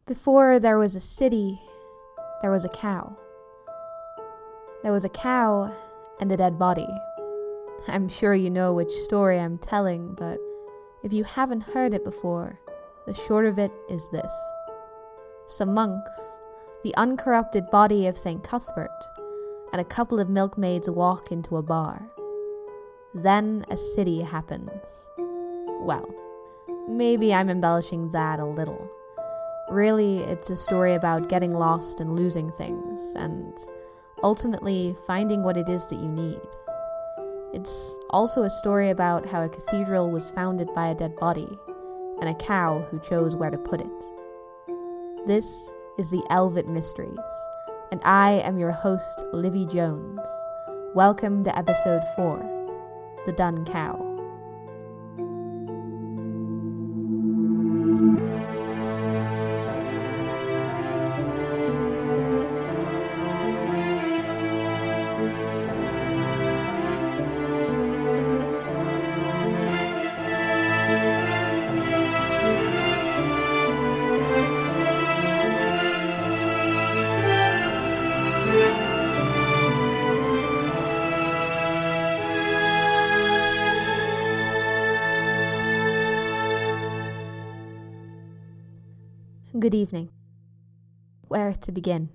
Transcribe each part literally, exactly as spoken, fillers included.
Before there was a city, there was a cow. There was a cow and a dead body. I'm sure you know which story I'm telling, but if you haven't heard it before, the short of it is this. Some monks, the uncorrupted body of Saint Cuthbert, and a couple of milkmaids walk into a bar. Then a city happens. Well, maybe I'm embellishing that a little. Really, it's a story about getting lost and losing things, and ultimately finding what it is that you need. It's also a story about how a cathedral was founded by a dead body, and a cow who chose where to put it. This is the Elvet Mysteries, and I am your host, Livy Jones. Welcome to episode four, The Dun Cow. Good evening. Where to begin?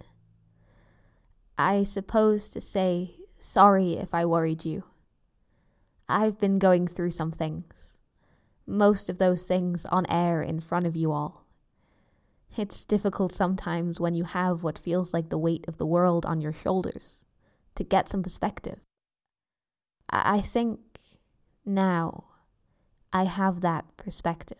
I suppose to say sorry if I worried you. I've been going through some things. Most of those things on air in front of you all. It's difficult sometimes when you have what feels like the weight of the world on your shoulders to get some perspective. I, I think now I have that perspective.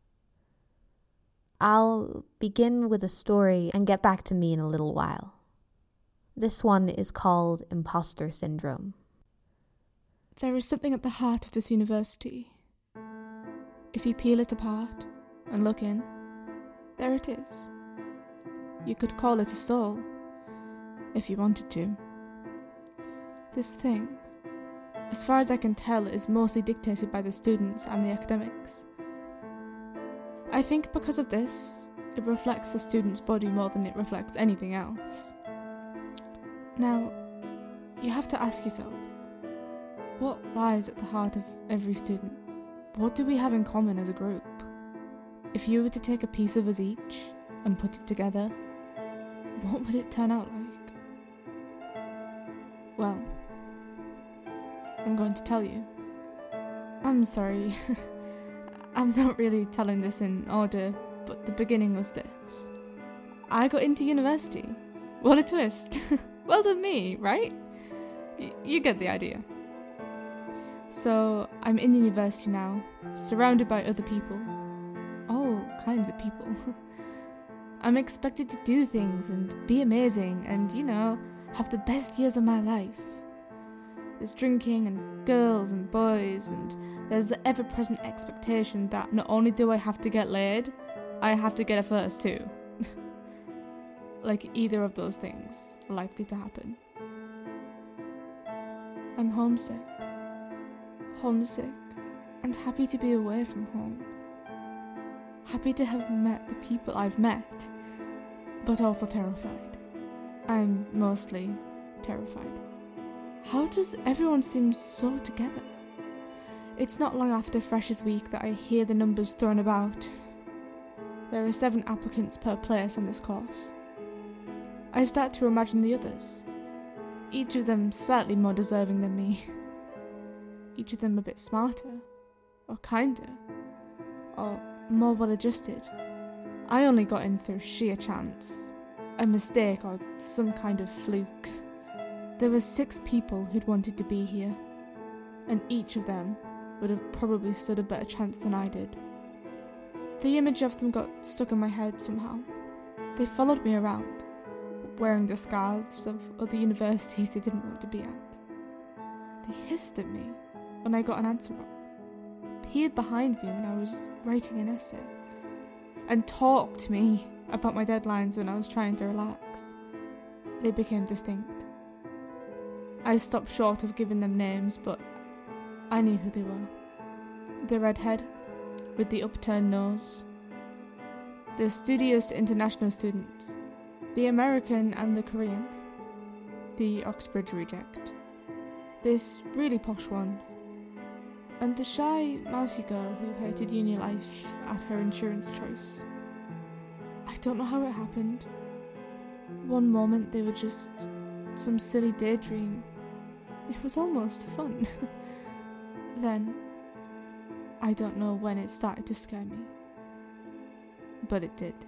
I'll begin with a story and get back to me in a little while. This one is called Imposter Syndrome. There is something at the heart of this university. If you peel it apart and look in, there it is. You could call it a soul, if you wanted to. This thing, as far as I can tell, is mostly dictated by the students and the academics. I think because of this, it reflects the student's body more than it reflects anything else. Now, you have to ask yourself, what lies at the heart of every student? What do we have in common as a group? If you were to take a piece of us each and put it together, what would it turn out like? Well, I'm going to tell you. I'm sorry. I'm not really telling this in order, but the beginning was this. I got into university. What a twist. Well done me, right? Y- you get the idea. So, I'm in university now, surrounded by other people. All kinds of people. I'm expected to do things and be amazing and, you know, have the best years of my life. There's drinking and girls and boys, and there's the ever-present expectation that not only do I have to get laid, I have to get a first too. Like either of those things are likely to happen. I'm homesick. Homesick and happy to be away from home. Happy to have met the people I've met, but also terrified. I'm mostly terrified. How does everyone seem so together? It's not long after Freshers' Week that I hear the numbers thrown about. There are seven applicants per place on this course. I start to imagine the others, each of them slightly more deserving than me. Each of them a bit smarter, or kinder, or more well-adjusted. I only got in through sheer chance, a mistake or some kind of fluke. There were six people who'd wanted to be here, and each of them would have probably stood a better chance than I did. The image of them got stuck in my head somehow. They followed me around, wearing the scarves of other universities they didn't want to be at. They hissed at me when I got an answer wrong, peered behind me when I was writing an essay, and talked to me about my deadlines when I was trying to relax. They became distinct. I stopped short of giving them names, but I knew who they were. The redhead, with the upturned nose. The studious international students, the American and the Korean, the Oxbridge reject, this really posh one, and the shy, mousy girl who hated uni life at her insurance choice. I don't know how it happened. One moment they were just some silly daydream. It was almost fun. Then, I don't know when it started to scare me, but it did.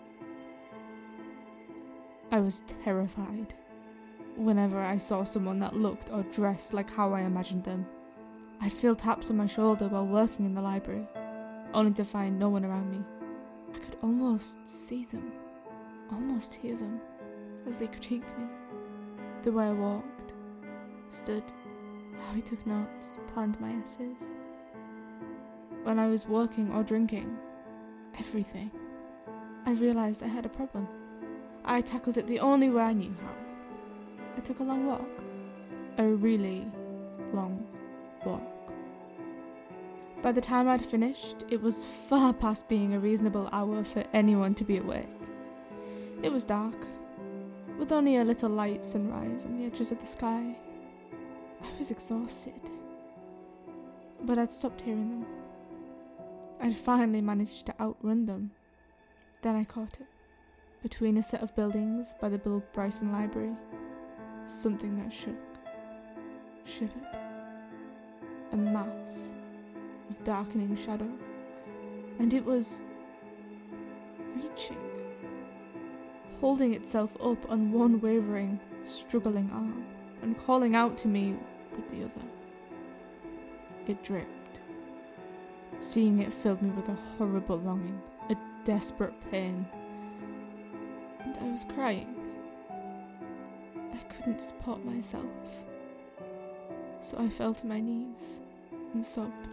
I was terrified whenever I saw someone that looked or dressed like how I imagined them. I'd feel taps on my shoulder while working in the library, only to find no one around me. I could almost see them, almost hear them, as they critiqued me. The way I walked, stood, how I took notes, planned my essays. When I was working or drinking, everything, I realised I had a problem. I tackled it the only way I knew how. I took a long walk. A really long walk. By the time I'd finished, it was far past being a reasonable hour for anyone to be awake. It was dark, with only a little light sunrise on the edges of the sky. I was exhausted, but I'd stopped hearing them. I'd finally managed to outrun them. Then I caught it, between a set of buildings by the Bill Bryson Library, something that shook, shivered, a mass of darkening shadow, and it was reaching, holding itself up on one wavering, struggling arm, and calling out to me with the other. It dripped. Seeing it filled me with a horrible longing, a desperate pain, and I was crying. I couldn't support myself, so I fell to my knees and sobbed.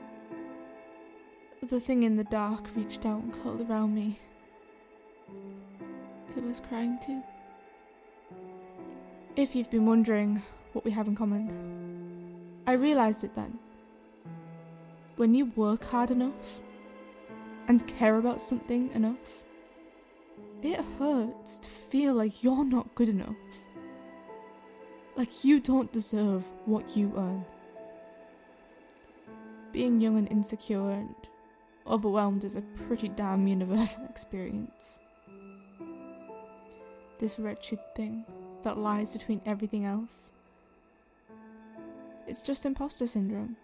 The thing in the dark reached out and curled around me. It was crying too. If you've been wondering what we have in common, I realised it then. When you work hard enough and care about something enough, it hurts to feel like you're not good enough. Like you don't deserve what you earn. Being young and insecure and overwhelmed is a pretty damn universal experience. This wretched thing that lies between everything else. It's just imposter syndrome.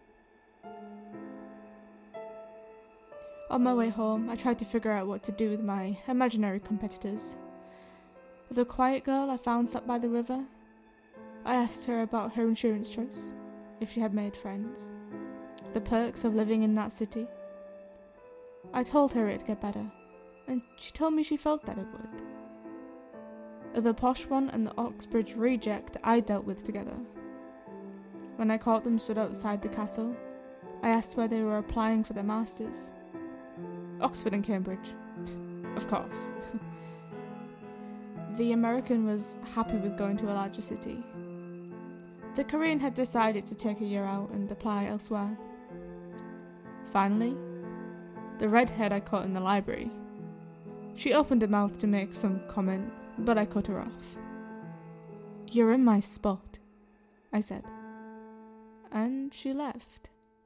On my way home, I tried to figure out what to do with my imaginary competitors. The quiet girl I found sat by the river, I asked her about her insurance choice, if she had made friends, the perks of living in that city. I told her it'd get better, and she told me she felt that it would. The posh one and the Oxbridge reject I dealt with together. When I caught them stood outside the castle, I asked where they were applying for their masters. Oxford and Cambridge, of course. The American was happy with going to a larger city. The Korean had decided to take a year out and apply elsewhere. Finally, the redhead I caught in the library. She opened her mouth to make some comment, but I cut her off. "You're in my spot," I said. And she left.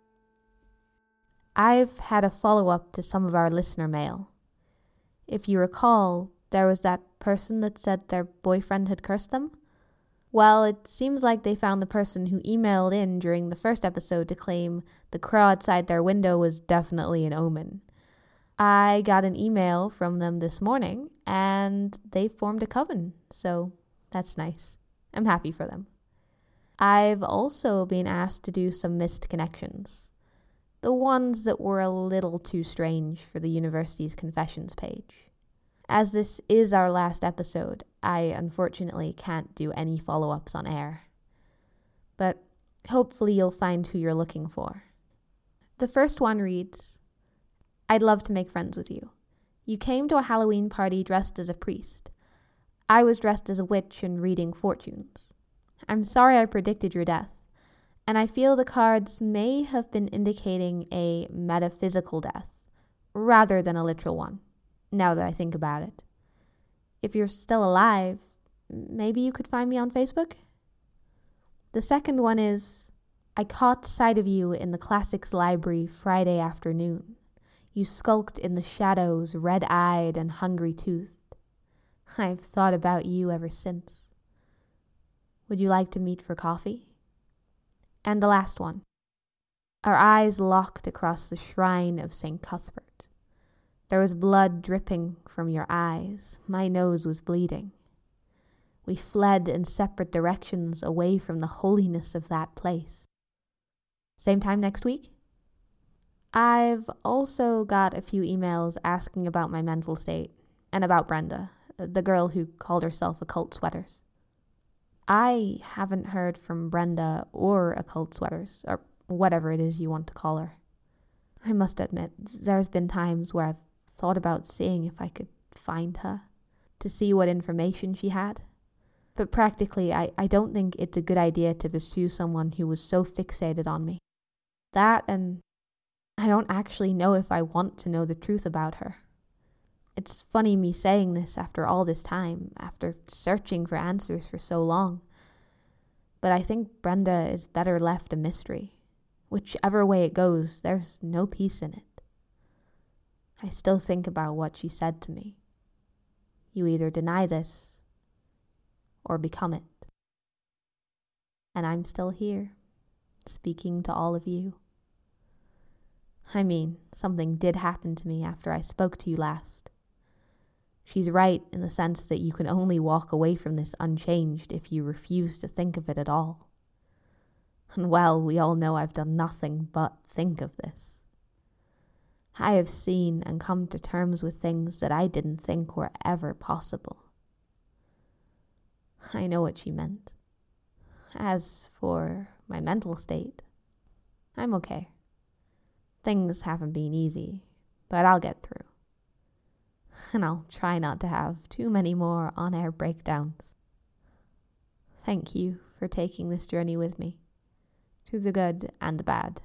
I've had a follow-up to some of our listener mail. If you recall, there was that person that said their boyfriend had cursed them. Well, it seems like they found the person who emailed in during the first episode to claim the crow outside their window was definitely an omen. I got an email from them this morning, and they formed a coven, so that's nice. I'm happy for them. I've also been asked to do some missed connections. The ones that were a little too strange for the university's confessions page. As this is our last episode, I unfortunately can't do any follow-ups on air. But hopefully you'll find who you're looking for. The first one reads, "I'd love to make friends with you. You came to a Halloween party dressed as a priest. I was dressed as a witch and reading fortunes. I'm sorry I predicted your death. And I feel the cards may have been indicating a metaphysical death, rather than a literal one. now that I think about it. If you're still alive, maybe you could find me on Facebook? The second one is, I caught sight of you in the Classics Library Friday afternoon. You skulked in the shadows, red-eyed and hungry-toothed. I've thought about you ever since. Would you like to meet for coffee? And the last one. Our eyes locked across the shrine of Saint Cuthbert. There was blood dripping from your eyes. My nose was bleeding. We fled in separate directions away from the holiness of that place. Same time next week? I've also got a few emails asking about my mental state and about Brenda, the girl who called herself Occult Sweaters. I haven't heard from Brenda or Occult Sweaters, or whatever it is you want to call her. I must admit, there's been times where I've thought about seeing if I could find her, to see what information she had. But practically, I, I don't think it's a good idea to pursue someone who was so fixated on me. That, and I don't actually know if I want to know the truth about her. It's funny me saying this after all this time, after searching for answers for so long. But I think Brenda is better left a mystery. Whichever way it goes, there's no peace in it. I still think about what she said to me. You either deny this, or become it. And I'm still here, speaking to all of you. I mean, something did happen to me after I spoke to you last. She's right in the sense that you can only walk away from this unchanged if you refuse to think of it at all. And well, we all know I've done nothing but think of this. I have seen and come to terms with things that I didn't think were ever possible. I know what she meant. As for my mental state, I'm okay. Things haven't been easy, but I'll get through. And I'll try not to have too many more on-air breakdowns. Thank you for taking this journey with me, to the good and the bad.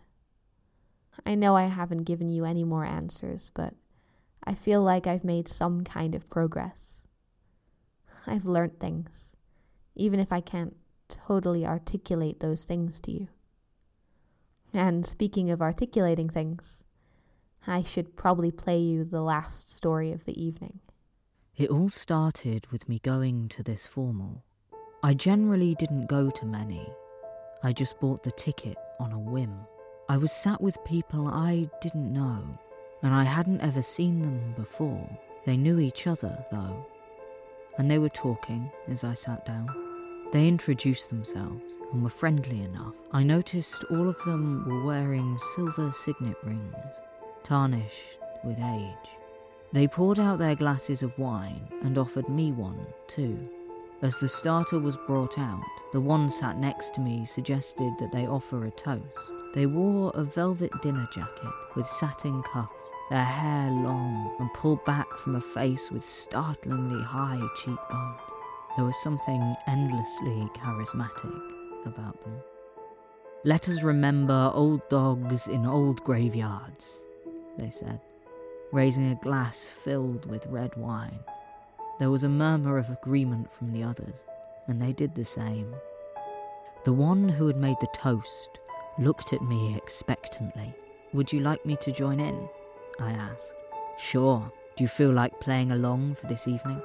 I know I haven't given you any more answers, but I feel like I've made some kind of progress. I've learnt things, even if I can't totally articulate those things to you. And speaking of articulating things, I should probably play you the last story of the evening. It all started with me going to this formal. I generally didn't go to many. I just bought the ticket on a whim. I was sat with people I didn't know, and I hadn't ever seen them before. They knew each other, though, and they were talking as I sat down. They introduced themselves and were friendly enough. I noticed all of them were wearing silver signet rings, tarnished with age. They poured out their glasses of wine and offered me one, too. As the starter was brought out, the one sat next to me suggested that they offer a toast. They wore a velvet dinner jacket with satin cuffs, their hair long and pulled back from a face with startlingly high cheekbones. There was something endlessly charismatic about them. "Let us remember old dogs in old graveyards," they said, raising a glass filled with red wine. There was a murmur of agreement from the others, and they did the same. The one who had made the toast looked at me expectantly. "Would you like me to join in?" I asked. "Sure. Do you feel like playing along for this evening?"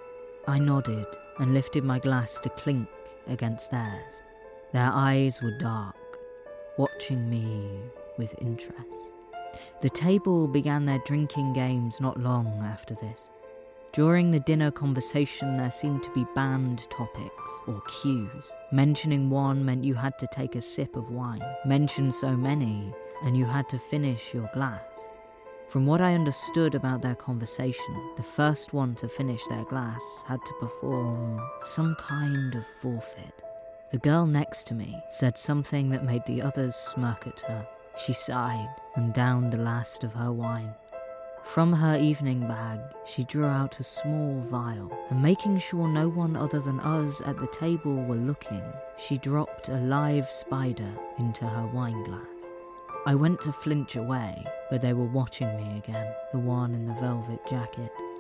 I nodded and lifted my glass to clink against theirs. Their eyes were dark, watching me with interest. The table began their drinking games not long after this. During the dinner conversation, there seemed to be banned topics or cues. Mentioning one meant you had to take a sip of wine. Mention so many, and you had to finish your glass. From what I understood about their conversation, the first one to finish their glass had to perform some kind of forfeit. The girl next to me said something that made the others smirk at her. She sighed and downed the last of her wine. From her evening bag, she drew out a small vial, and making sure no one other than us at the table were looking, she dropped a live spider into her wine glass. I went to flinch away, but they were watching me again, the one in the velvet jacket.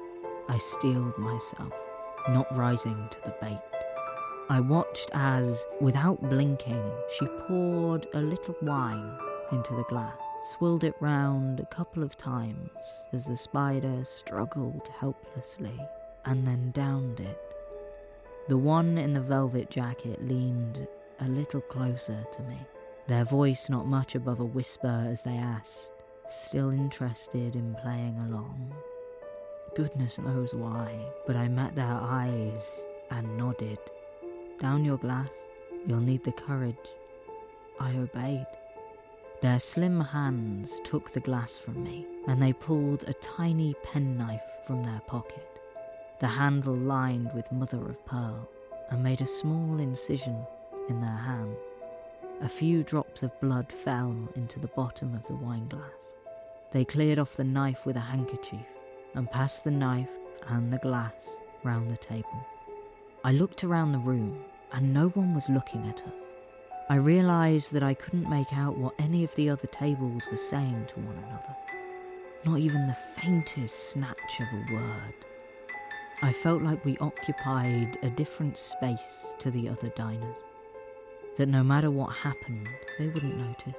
I steeled myself, not rising to the bait. I watched as, without blinking, she poured a little wine into the glass, swirled it round a couple of times as the spider struggled helplessly, and then downed it. The one in the velvet jacket leaned a little closer to me, their voice not much above a whisper as they asked, still interested in playing along. Goodness knows why, but I met their eyes and nodded. Down your glass, you'll need the courage. I obeyed. Their slim hands took the glass from me, and they pulled a tiny penknife from their pocket, the handle lined with mother of pearl, and made a small incision in their hand. A few drops of blood fell into the bottom of the wineglass. They cleared off the knife with a handkerchief, and passed the knife and the glass round the table. I looked around the room, and no one was looking at us. I realised that I couldn't make out what any of the other tables were saying to one another. Not even the faintest snatch of a word. I felt like we occupied a different space to the other diners. That no matter what happened, they wouldn't notice.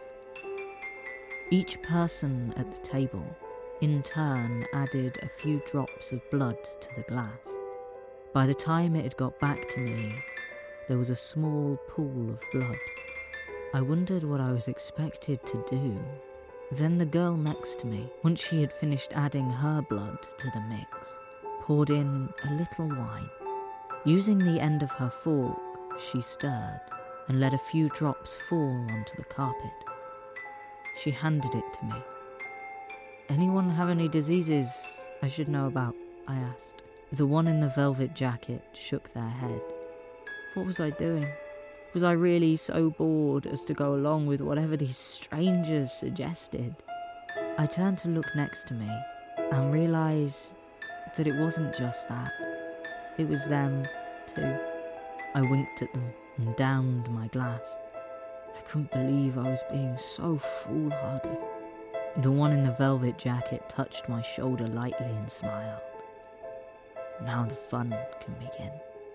Each person at the table, in turn, added a few drops of blood to the glass. By the time it had got back to me, there was a small pool of blood. I wondered what I was expected to do. Then the girl next to me, once she had finished adding her blood to the mix, poured in a little wine. Using the end of her fork, she stirred and let a few drops fall onto the carpet. She handed it to me. "Anyone have any diseases I should know about?" I asked. The one in the velvet jacket shook their head. What was I doing? Was I really so bored as to go along with whatever these strangers suggested? I turned to look next to me and realised that it wasn't just that. It was them, too. I winked at them and downed my glass. I couldn't believe I was being so foolhardy. The one in the velvet jacket touched my shoulder lightly and smiled. Now the fun can begin.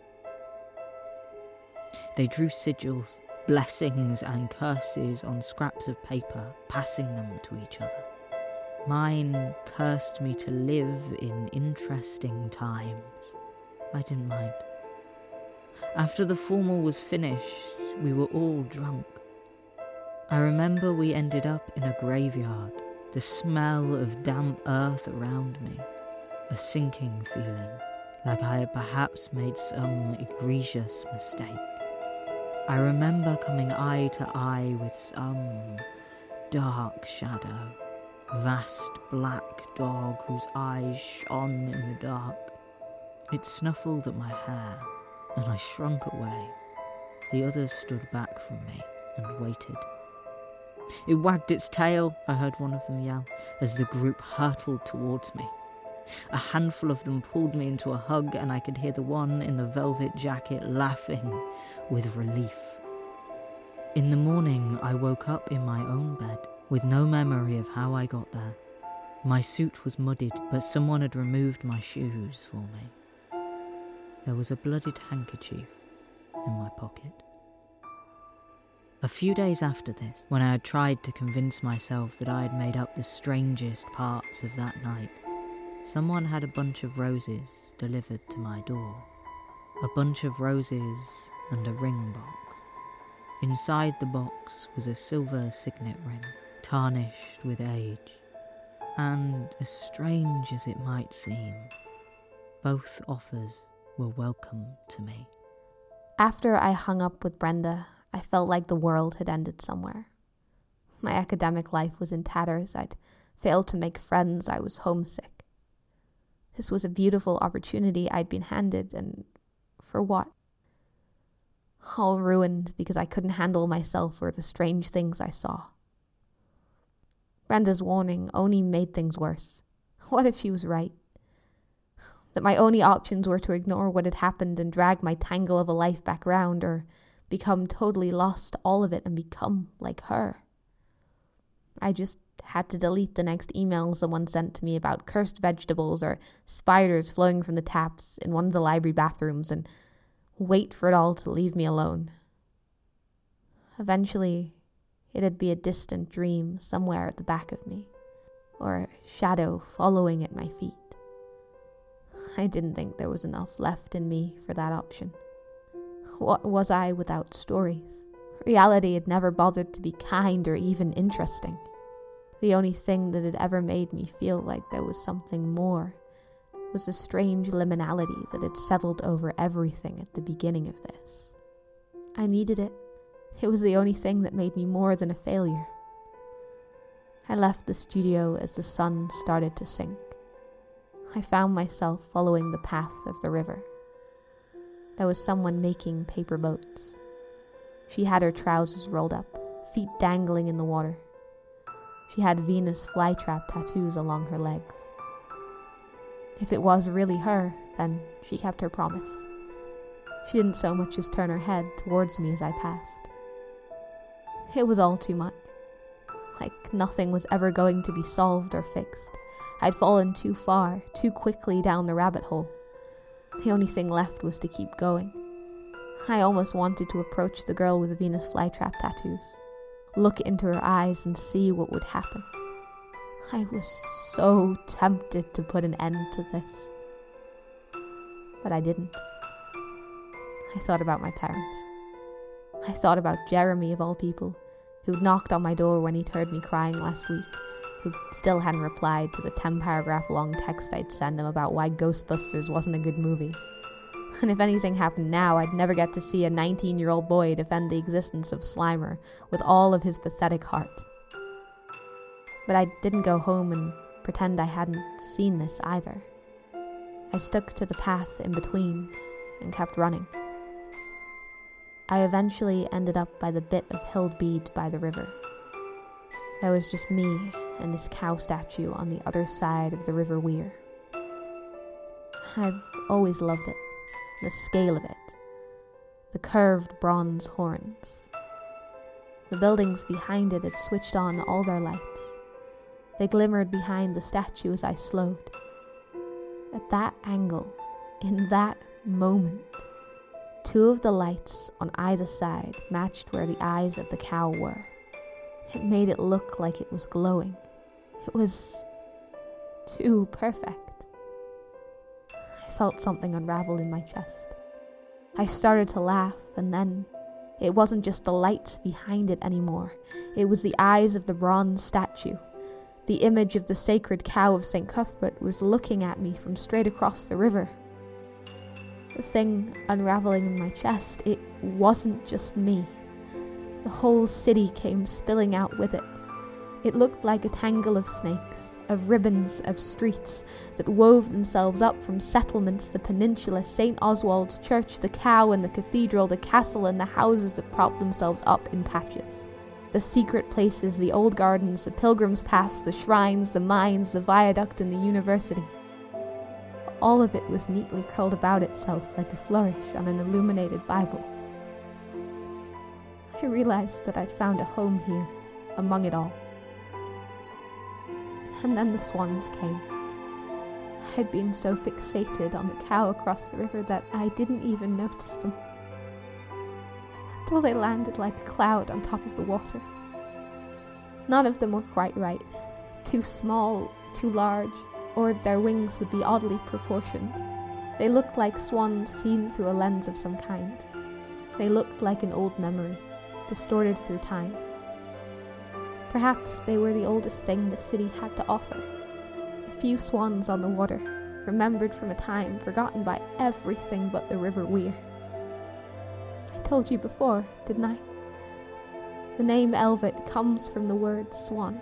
They drew sigils, blessings and curses on scraps of paper, passing them to each other. Mine cursed me to live in interesting times. I didn't mind. After the formal was finished, we were all drunk. I remember we ended up in a graveyard, the smell of damp earth around me, a sinking feeling, like I had perhaps made some egregious mistake. I remember coming eye to eye with some dark shadow, vast black dog whose eyes shone in the dark. It snuffled at my hair, and I shrunk away. The others stood back from me and waited. It wagged its tail, I heard one of them yell, as the group hurtled towards me. A handful of them pulled me into a hug, and I could hear the one in the velvet jacket laughing with relief. In the morning, I woke up in my own bed, with no memory of how I got there. My suit was muddied, but someone had removed my shoes for me. There was a blooded handkerchief in my pocket. A few days after this, when I had tried to convince myself that I had made up the strangest parts of that night, someone had a bunch of roses delivered to my door. A bunch of roses and a ring box. Inside the box was a silver signet ring, tarnished with age. And, as strange as it might seem, both offers were welcome to me. After I hung up with Brenda, I felt like the world had ended somewhere. My academic life was in tatters. I'd failed to make friends. I was homesick. This was a beautiful opportunity I'd been handed, and for what? All ruined because I couldn't handle myself or the strange things I saw. Brenda's warning only made things worse. What if she was right? That my only options were to ignore what had happened and drag my tangle of a life back round, or become totally lost to all of it and become like her. I just had to delete the next email someone sent to me about cursed vegetables or spiders flowing from the taps in one of the library bathrooms and wait for it all to leave me alone. Eventually, it'd be a distant dream somewhere at the back of me, or a shadow following at my feet. I didn't think there was enough left in me for that option. What was I without stories? Reality had never bothered to be kind or even interesting. The only thing that had ever made me feel like there was something more was the strange liminality that had settled over everything at the beginning of this. I needed it. It was the only thing that made me more than a failure. I left the studio as the sun started to sink. I found myself following the path of the river. There was someone making paper boats. She had her trousers rolled up, feet dangling in the water. She had Venus flytrap tattoos along her legs. If it was really her, then she kept her promise. She didn't so much as turn her head towards me as I passed. It was all too much. Like nothing was ever going to be solved or fixed. I'd fallen too far, too quickly down the rabbit hole. The only thing left was to keep going. I almost wanted to approach the girl with the Venus flytrap tattoos, look into her eyes and see what would happen. I was so tempted to put an end to this. But I didn't. I thought about my parents. I thought about Jeremy, of all people, who'd knocked on my door when he'd heard me crying last week, who still hadn't replied to the ten-paragraph long text I'd send him about why Ghostbusters wasn't a good movie. And if anything happened now, I'd never get to see a nineteen-year-old boy defend the existence of Slimer with all of his pathetic heart. But I didn't go home and pretend I hadn't seen this either. I stuck to the path in between and kept running. I eventually ended up by the bit of Hildbead by the river. There was just me and this cow statue on the other side of the River Weir. I've always loved it, the scale of it, the curved bronze horns. The buildings behind it had switched on all their lights. They glimmered behind the statue as I slowed. At that angle, in that moment, two of the lights on either side matched where the eyes of the cow were. It made it look like it was glowing. It was too perfect. I felt something unravel in my chest. I started to laugh, and then it wasn't just the lights behind it anymore. It was the eyes of the bronze statue. The image of the sacred cow of Saint Cuthbert was looking at me from straight across the river. The thing unraveling in my chest, it wasn't just me. The whole city came spilling out with it. It looked like a tangle of snakes, of ribbons, of streets that wove themselves up from settlements, the peninsula, Saint Oswald's church, the cow and the cathedral, the castle and the houses that propped themselves up in patches. The secret places, the old gardens, the pilgrims' paths, the shrines, the mines, the viaduct and the university. All of it was neatly curled about itself like a flourish on an illuminated Bible. I realized that I'd found a home here, among it all. And then the swans came. I had been so fixated on the cow across the river that I didn't even notice them, until they landed like a cloud on top of the water. None of them were quite right. Too small, too large, or their wings would be oddly proportioned. They looked like swans seen through a lens of some kind. They looked like an old memory, distorted through time. Perhaps they were the oldest thing the city had to offer. A few swans on the water, remembered from a time forgotten by everything but the River Weir. I told you before, didn't I? The name Elvet comes from the word swan.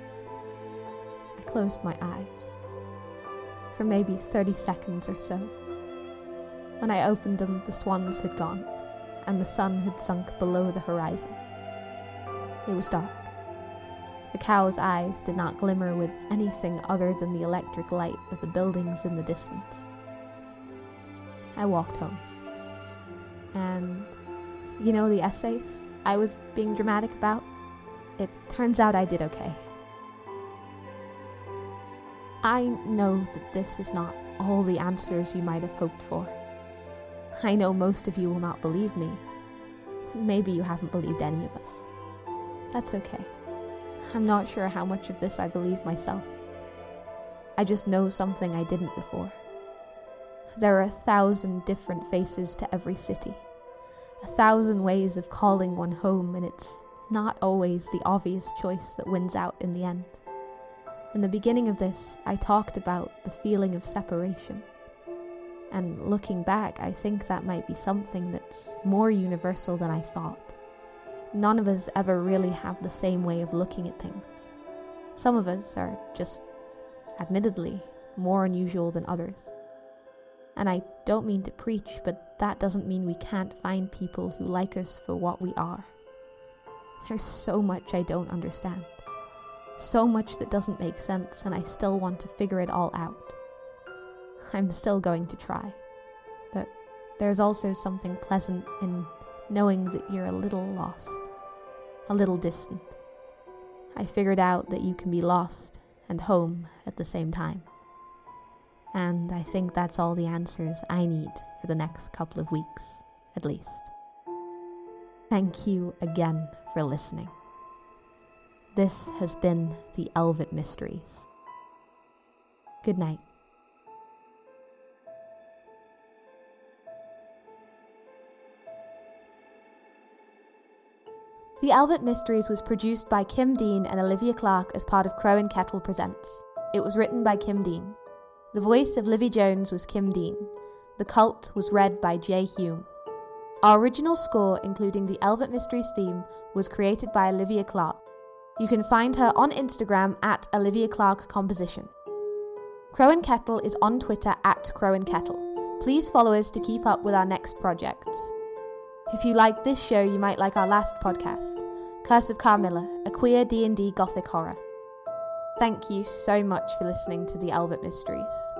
I closed my eyes for maybe thirty seconds or so. When I opened them, the swans had gone, and the sun had sunk below the horizon. It was dark. The cow's eyes did not glimmer with anything other than the electric light of the buildings in the distance. I walked home. And, you know the essays I was being dramatic about? It turns out I did okay. I know that this is not all the answers you might have hoped for. I know most of you will not believe me. Maybe you haven't believed any of us. That's okay. I'm not sure how much of this I believe myself. I just know something I didn't before. There are a thousand different faces to every city, a thousand ways of calling one home, and it's not always the obvious choice that wins out in the end. In the beginning of this, I talked about the feeling of separation. And looking back, I think that might be something that's more universal than I thought. None of us ever really have the same way of looking at things. Some of us are just, admittedly, more unusual than others. And I don't mean to preach, but that doesn't mean we can't find people who like us for what we are. There's so much I don't understand. So much that doesn't make sense, and I still want to figure it all out. I'm still going to try. But there's also something pleasant in knowing that you're a little lost, a little distant. I figured out that you can be lost and home at the same time. And I think that's all the answers I need for the next couple of weeks, at least. Thank you again for listening. This has been the Elvet Mysteries. Good night. The Elvet Mysteries was produced by Kim Dean and Olivia Clark as part of Crow and Kettle Presents. It was written by Kim Dean. The voice of Livy Jones was Kim Dean. The Cult was read by Jay Hume. Our original score, including the Elvet Mysteries theme, was created by Olivia Clark. You can find her on Instagram at Olivia Clark Composition. Crow and Kettle is on Twitter at Crow and Kettle. Please follow us to keep up with our next projects. If you like this show, you might like our last podcast, Curse of Carmilla, a queer D and D gothic horror. Thank you so much for listening to the Elvet Mysteries.